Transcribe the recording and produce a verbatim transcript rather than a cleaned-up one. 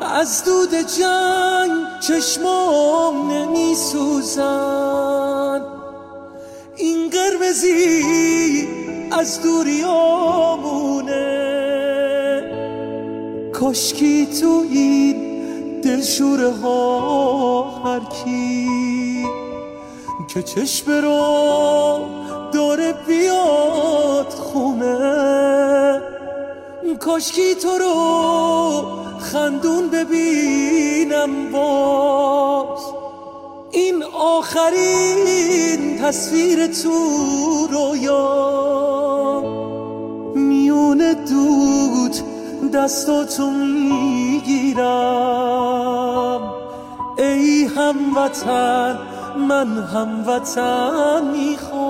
از دود جنگ چشمام نمی سوزن، این قرمزی از دوریامونه. کاشکی تو این دلشوره ها هر کی که چشم رو داره بیاد خونه، کاشکی تو رو خندون ببینم باز. این آخرین تصویر تو رویا، میونه دود دستاتو میگیرم. ای هموطن من هموطن میخوام.